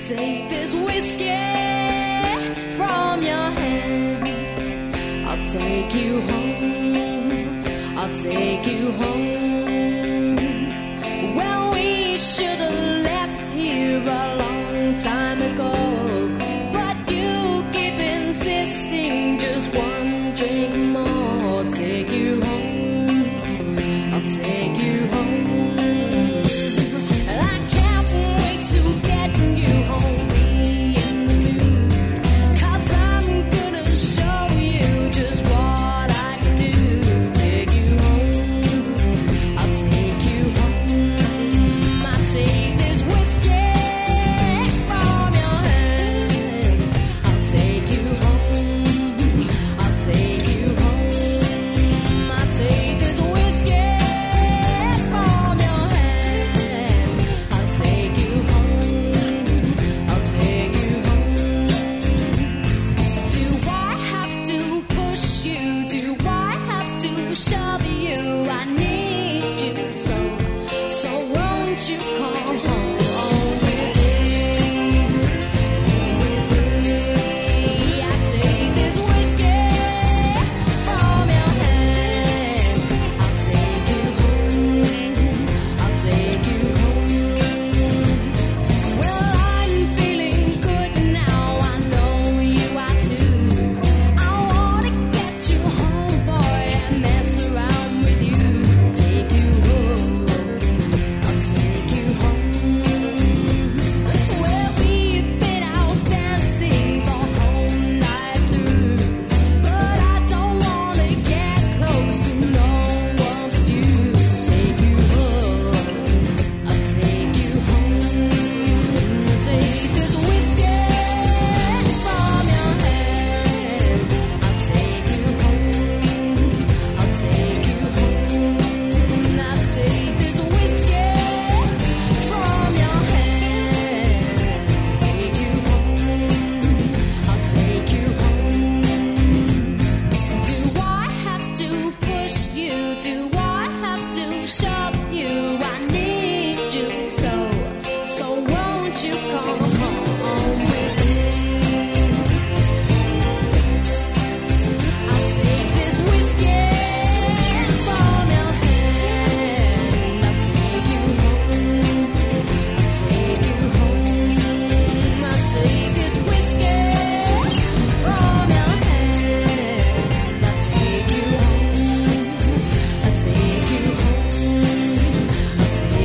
take this whiskey from your hand. I'll take you home. I'll take you home. Well, we should have left here a long time ago, but you keep insisting just one drink more. I'll take you home. I'll take you home. I'll take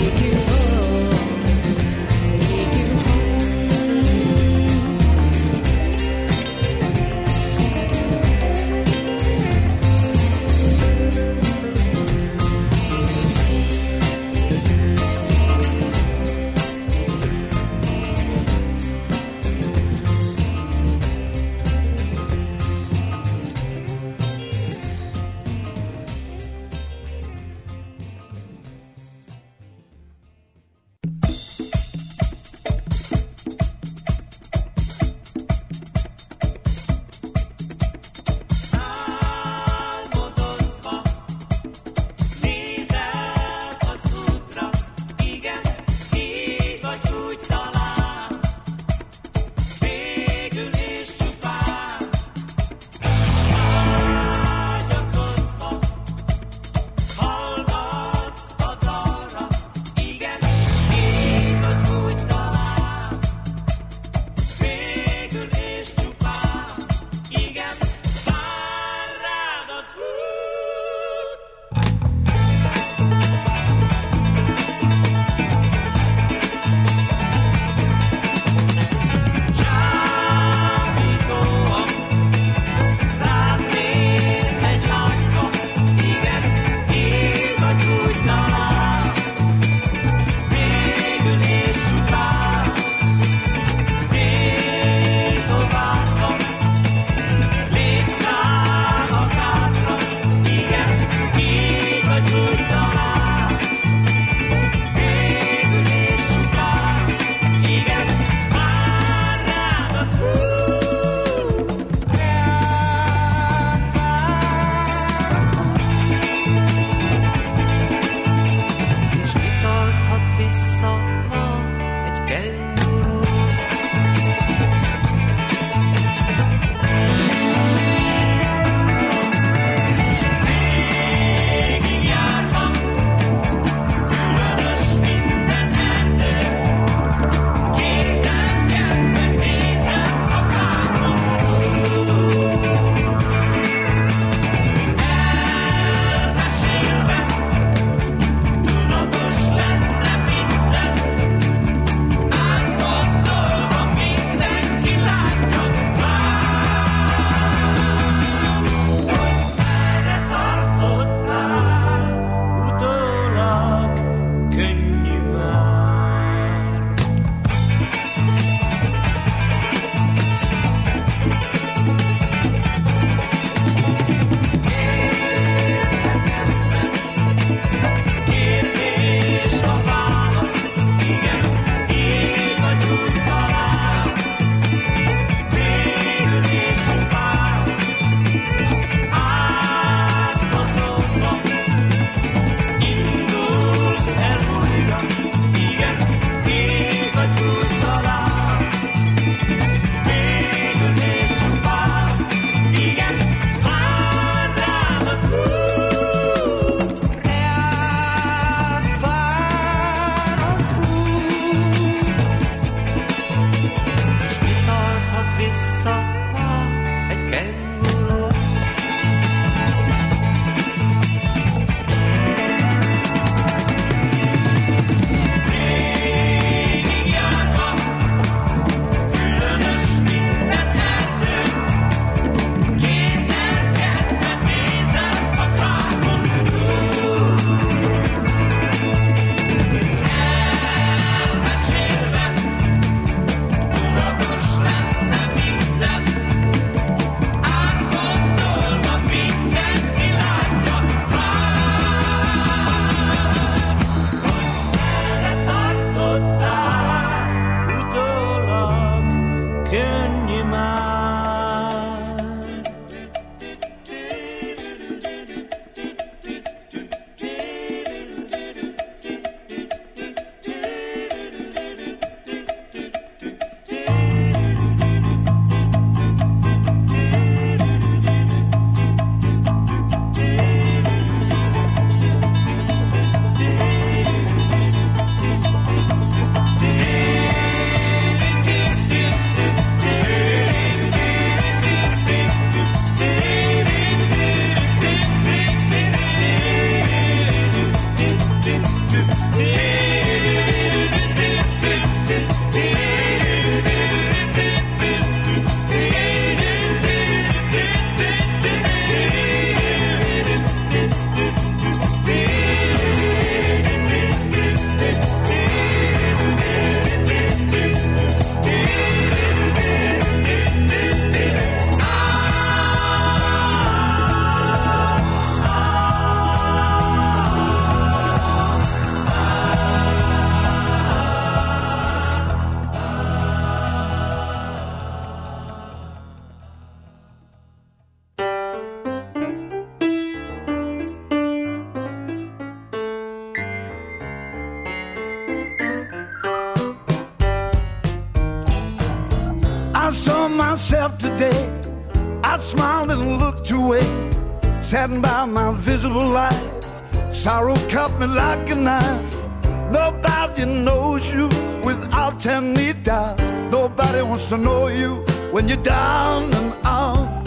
myself today. I smiled and looked away, saddened by my visible life. Sorrow cut me like a knife. Nobody knows you without any doubt. Nobody wants to know you when you're down and out.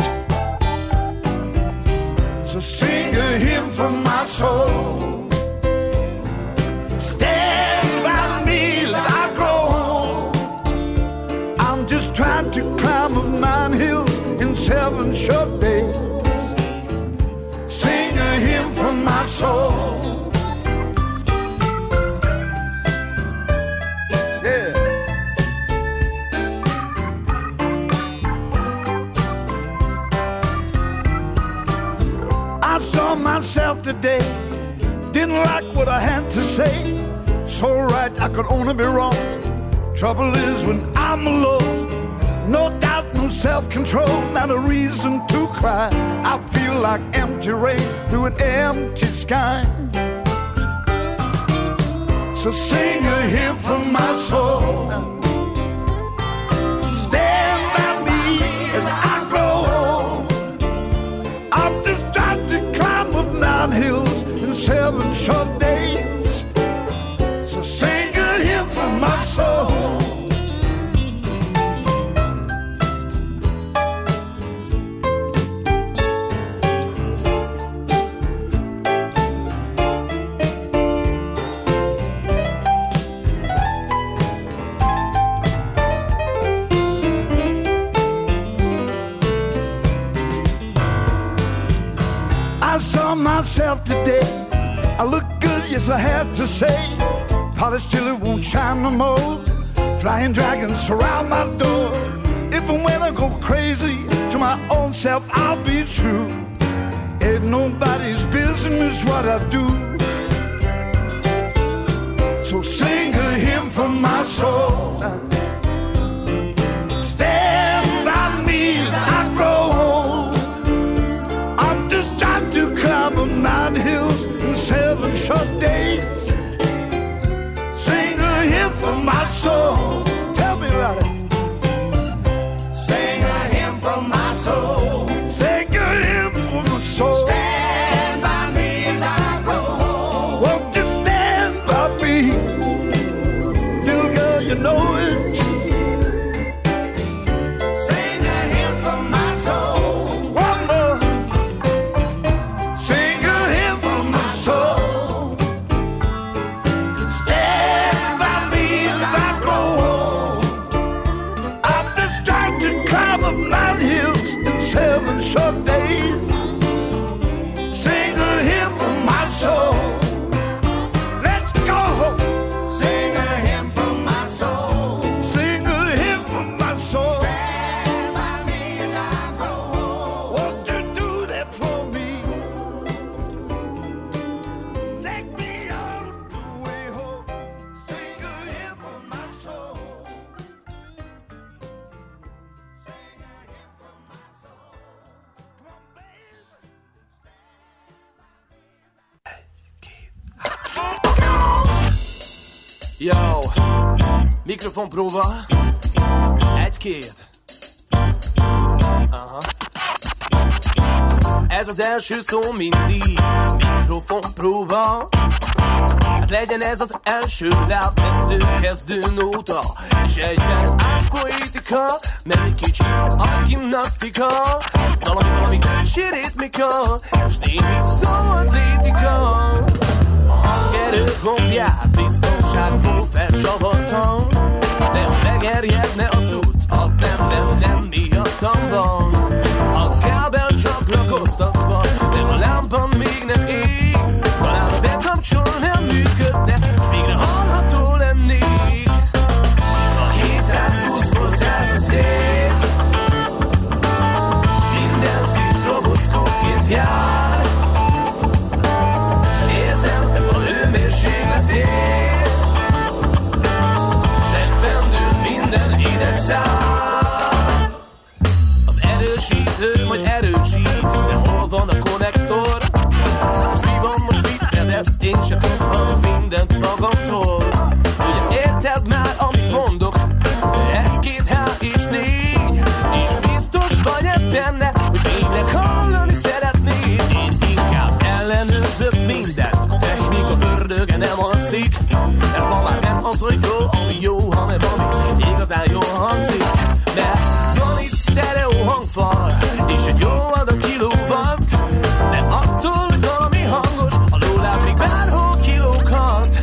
So sing a hymn from my soul. Stand by me as I grow old. I'm just trying to climb up 9 hills in 7 short days. Sing a hymn from my soul. Yeah. I saw myself today, didn't like what I had to say. So right, I could only be wrong. Trouble is when I'm alone. No doubt, no self-control, not a reason to cry. I feel like empty rain through an empty sky. So sing a hymn from my soul. Stand by me as I grow old. I'm just trying to climb up 9 hills in 7 short days. So sing a hymn from my soul. I saw myself today. I look good, yes I had to say. Polished till it won't shine no more. Flying dragons surround my door. If and when I go crazy, to my own self I'll be true. Ain't nobody's business what I do. So sing a hymn from my soul. Stand by me as I grow old. I'm just trying to climb up 9 hills in 7 short days. Sing a hymn from my soul. Tell me about it. Sing a hymn from my soul. Sing a hymn from my soul. Stand by me as I grow old. Won't you stand by me? Little girl, you know it. Sing a hymn from my soul. One more. Sing a hymn from my soul. Stand by me as I grow old. I'm just trying to climb up 9 hills in 7 short days. Sing a hymn from my soul. Let's go. Sing a hymn from my soul. Sing a hymn from my soul. Stand by me as I grow old. Won't you do that for me? Take me all the way home. Sing a hymn from my soul. Sing a hymn from my soul. Come on, baby. Yo, mikrofonpróba. 1-2. Aha. Ez az első szó mindig mikrofonpróba. Hát legyen ez az első lábmetsző kezdő nóta. És egyben átpoétika, mert egy kicsi agymnasztika. Valami kicsi ritmika, és némi szóatlétika. A hangerő gombját biztonságból felcsavartam. De ha megerjedne a cucc, az nem miattam van. A kábel csatlakoztatva, de a lámpa még nem ég. Talán ha bekapcsol nem működne, s végre hallható lennék. A 720 volt át a szél. Minden szív robocskóként jár. Érzem a hőmérsékletét. Megfendül minden idegszál. Az erősítő majd erősít, de hol van a konnektor? Most mi van, most mit eredsz? Én se tudhatok mindent magamtól. Ugye érted már, amit mondok? 1, 2, 3 és 4. És arról szól jó, ami jó, hanem ami igazán jól hangzik. Mert van itt sztereó hangfal, és egy jó adag kilowatt, de attól, hogy valami hangos, a lóláb még bárhol kilóghat.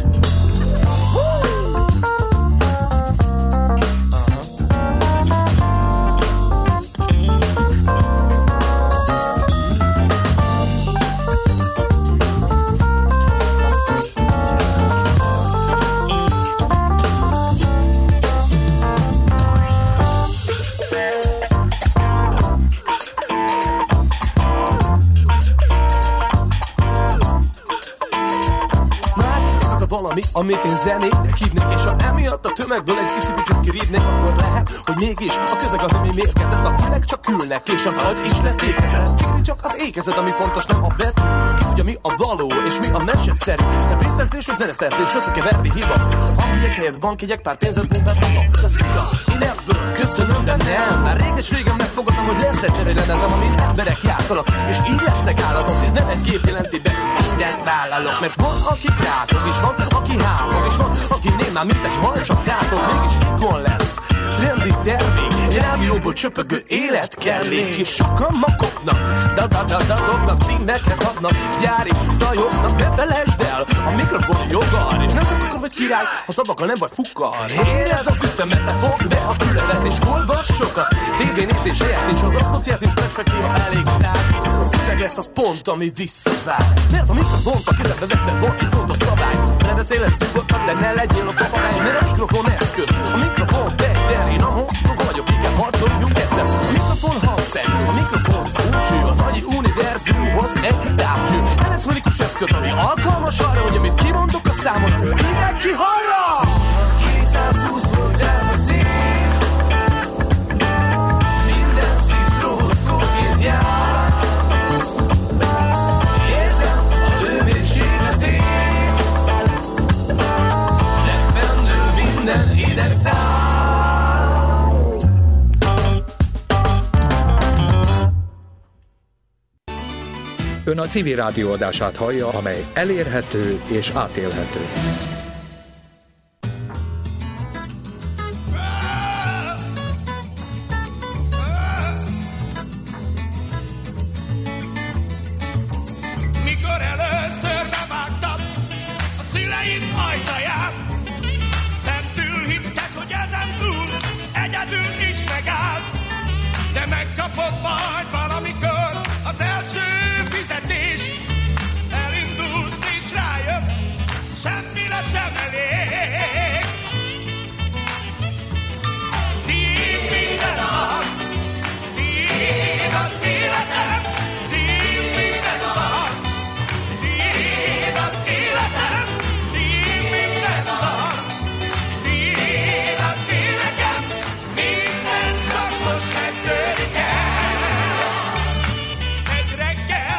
Valami, amit én zenének hívnék, és ha emiatt a tömegből egy kicsit kirívnék, akkor lehet, hogy mégis a közeg az, ami mérgezett, a fülek csak ülnek, és az agy is lefékezett. Csíkni csak az ékezet, ami fontos, nem a betű. Ki tudja, mi a való, és mi a meseszerű. De pénzszerzés, vagy zeneszerzés, összekeverni hiba. Hanggyek helyett bankjegyek, pár pénzet pumpálhatok. De szia, én ebből köszönöm, de nem. Már régen megfogadtam, hogy lesz egy cserélemezem, amin emberek játszanak, és így lesznek állatok. Nem egy kép jelenti be, mindent vállalok, mert van, aki krátog, és van, aki hámog, és van, aki némán, mint egy hal, csak gátog, mégis ikon lesz. Trendi termék, rádióból csöpögő életkellék, és sokan makoknak, dobnak, címeket adnak, gyári zajoknak, ne felejtsd el, a mikrofon jogar, és nem csak akkor vagy király, ha szabakkal nem vagy fukkar. Érezd az ütemet, te fogd be a füledet, és olvass sokat, tévénézés helyett, és az asszociációs perspektíva elég tár. A szöveg lesz az pont, ami visszavár, mert a mikrofont a kezedbe veszed, van egy fontos szabály, ne beszélhetsz nyugodtan, de ne legyél a papagáj, mert a mikrofon eszköz, a mikrofon fegyver, én a mondom vagyok, igen, harcoljunk egyszer. A mikrofon hangszer, a mikrofon szócső, az agyi univerzumhoz egy távcső. Elektronikus eszköz, ami alkalmas arra, hogy amit kimondok a számot, azt mindenki hallja! 220 volt ez a szív, minden szív stroboszkópként jár. Érzem a hőmérsékletét, legbenő minden idegszám. Ön a Civil Rádió adását hallja, amely elérhető és átélhető. Mikor először bevágtam a szüleid ajtaját, szentül hittek, hogy ezen túl egyedül is megállsz, de megkapod majd valamikor az első fizetés. Elindulsz és rájössz, semmire sem elég. Tiéd minden nap, tiéd az életem, tiéd minden nap, tiéd az életem, tiéd minden nap, tiéd az életem, minden csak most kezdődik el. Egy reggel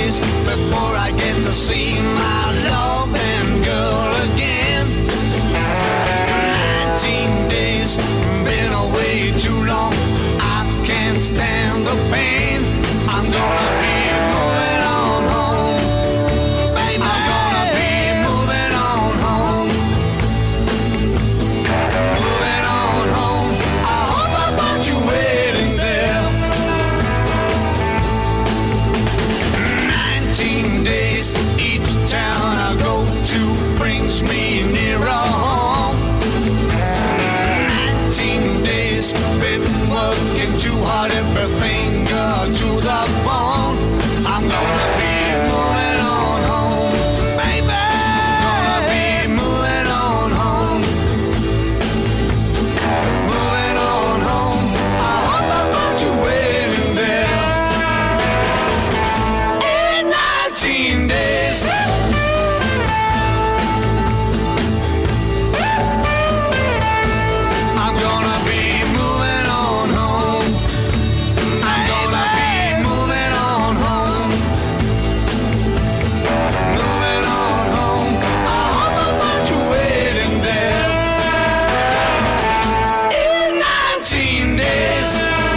days before I get to see my loving girl again. 19 days, been away too long. I can't stand the pain. I'm gonna be moving on home. Baby, I'm gonna be moving on home. Moving on home. I hope I find you waiting there. 19 days, each town I go to brings me nearer home. 19 days, been working too hard, every finger to the bone. I'm gonna be moving on home, baby. Gonna be moving on home. Moving on home. I hope I find you waiting there. In 19 days. I'm gonna be moving on home. I'm gonna be moving on home. Moving on home. I hope I find you waiting there. In 19 days.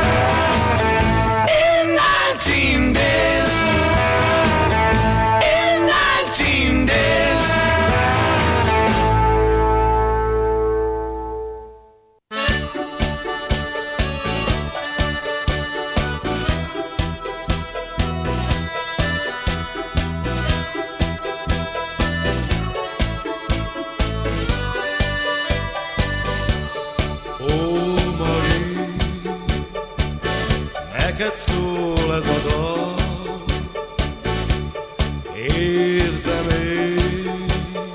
In 19 days. In 19 days. Ó, Mari, neked szól ez a dal, érzem én,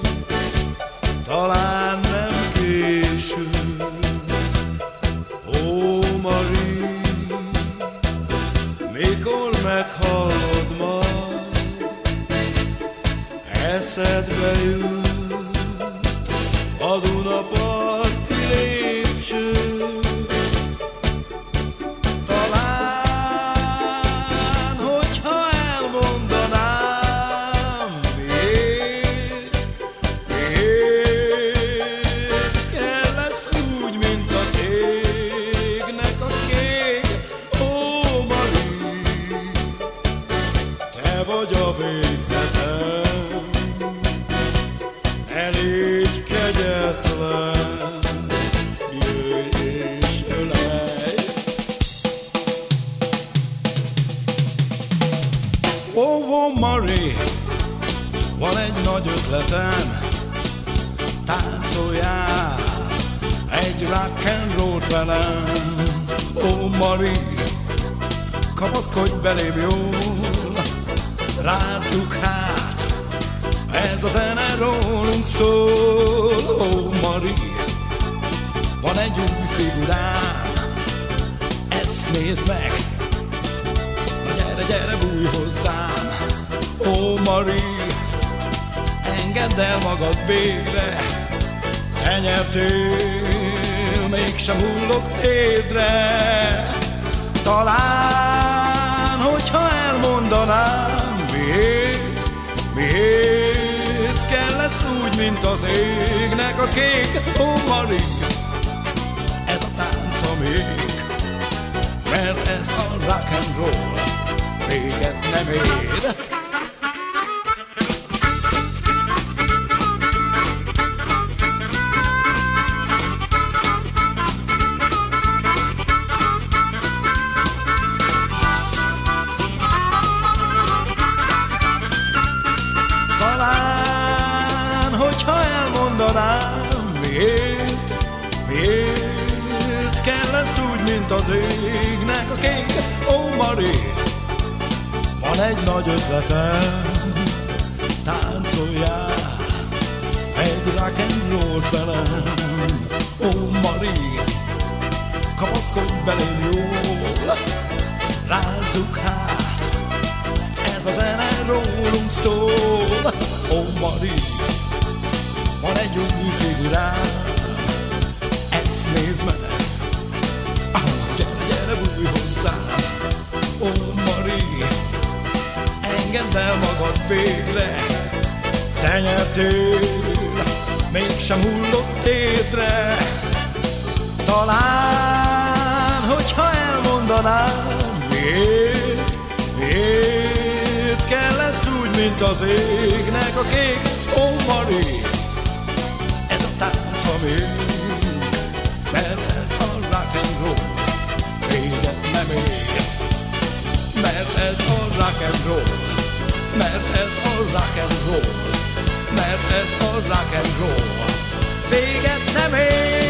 talán nem késő. Ó, Mari, mikor meghallod majd, eszedbe jut a Dunaparti lépcső. Talán, hogyha elmondanám, miért kell lesz úgy, mint az égnek a kék. Ó, Mari, te vagy a végzetem, ne légy kegyetlen, jöjj és ölelj. Ó, Mari, van egy nagy ötletem, táncoljál egy rock and roll-t velem. Ó, Mari, kapaszkodj belém jól, rázzuk hát, ez a zene rólunk szól. Ó, Mari, van egy új figurám, ezt nézd meg, na gyere, gyere, bújj hozzám. Ó, Mari, engedd el magad végre, te nyertél, mégsem hullok térdre. Talán, hogyha elmondanám, miért kell lesz úgy, mint az égnek a kék. Ó, Mari, ez a tánc a még, mert ez a rock and roll véget nem ér. Talán, hogyha elmondanám, miért kell lesz úgy, mint az égnek a kék. Ó, Mari, van egy nagy ötletem, táncoljál egy rock and roll-t velem. Ó, Mari, kapaszkodj belém jól, rázzuk hát, ez a zene rólunk szól. Ó, Mari, van egy új figurám, ezt nézd meg, gyere, gyere, bújj hozzám. Ó, Mari, engedd el magad végre. Te nyertél, mégsem hullott tétre. Talán, hogyha elmondanám, miért kell lesz úgy, mint az égnek a kék. Ó, Mari, ez a tánc a még, mert ez a rock and roll véget nem ér. Mert ez a rock and roll, mert ez a rock and roll, mert ez a rock and roll véget nem ér.